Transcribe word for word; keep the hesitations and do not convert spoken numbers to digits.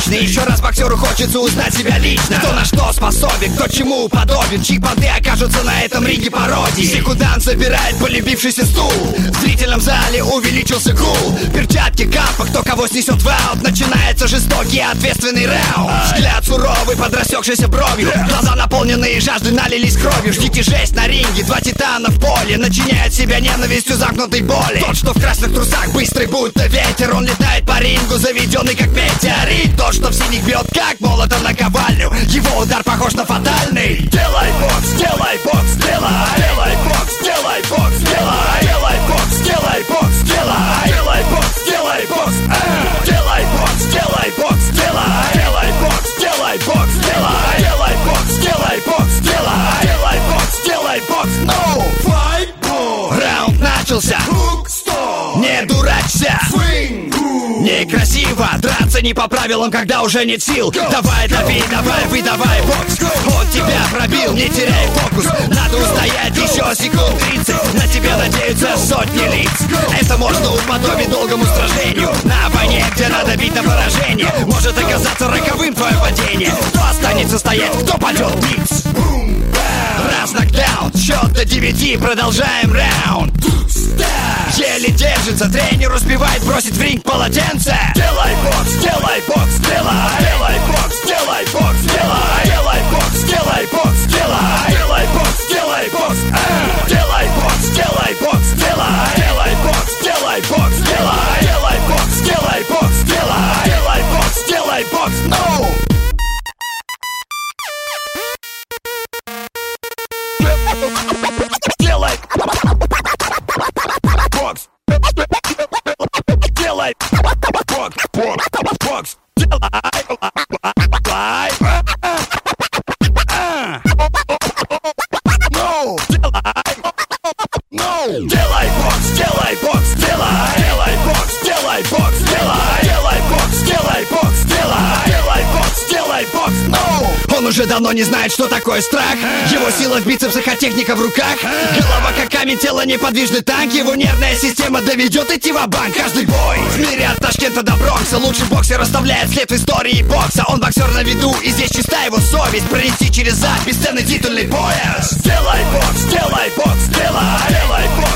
отличный. Еще раз боксеру хочется узнать себя лично. Кто на что способен, кто чему подобен. Чьи понты окажутся на этом ринге пародии. Секундант забирает полюбившийся стул. В зрительном зале увеличился гул. Перчатки, капа, кто кого снесет в аут. Начинается жестокий ответственный раунд. Взгляд суровый, подрастекшийся бровью. Глаза наполненные жаждой налились кровью. Ждите жесть на ринге, два титана в поле. Начиняет себя ненавистью замкнутой боли. Тот, что в красных трусах, быстрый будто ветер. Он летает по рингу, заведенный как метеорит. Тот, что в синих бьет как молотом на ковальню. Его удар похож на фатальный. Делай бокс, делай бокс, делай. Делай бокс, делай бокс, делай. Делай бокс, делай бокс, делай. Делай бокс, делай бокс, делай бокс, делай бокс, делай. Делай бокс, делай бокс, делай. Делай бокс, делай бокс, делай. Делай бокс, делай бокс, no fight boy. Раунд начался. Не дурачься. Некрасиво драться не по правилам, когда уже нет сил. Давай, дави, давай, выдавай бокс. Он тебя пробил, не теряй фокус. Надо устоять еще секунд тридцать. На тебя надеются сотни лиц. Это можно уподобить долгому сражению. На войне, где надо бить на поражение. Может оказаться роковым твое падение. Кто останется стоять, кто падет ниц. Раз нокдаун, счет до девяти, продолжаем раунд. Еле держится, тренер успевает бросить в ринг полотенце. Делай бокс, делай бокс, делай. Делай бокс, делай бокс, делай. Делай бокс, делай бокс, делай. Делай бокс, делай бокс, делай бокс, делай бокс, делай. Делай бокс, делай бокс, делай. Делай бокс, делай бокс, делай. Делай бокс, делай бокс, no. Делай бокс, делай бокс, бокс, делай, no, no, делай бокс, делай бокс, делай, делай бокс, делай бокс, делай, делай бокс, делай бокс, делай, делай бокс, делай бокс, no. Он уже давно не знает, что такое страх. Его сила в бицепсах, а техника в руках. Голова как камень, тело неподвижный танк. Его нервная система доведет идти ва-банк. Каждый бой в мире от Ташкента до Бронкса. Лучший боксер оставляет след в истории бокса. Он боксер на виду, и здесь чиста его совесть. Пронести через ад бесценный титульный пояс. Делай бокс, делай бокс, делай. Делай бокс,